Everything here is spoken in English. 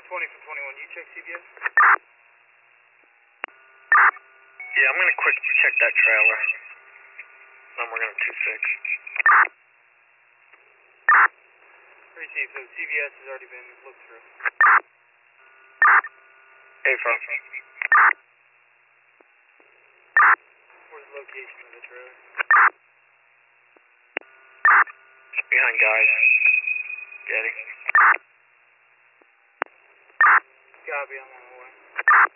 20 from 21, you check CBS? Yeah, I'm gonna quick check that trailer. Then we're gonna 2-6. Receive, so CBS has already been looked through. Hey, from. Where's the location of the trailer? Behind guys. Getty. Copy, I'm on the way.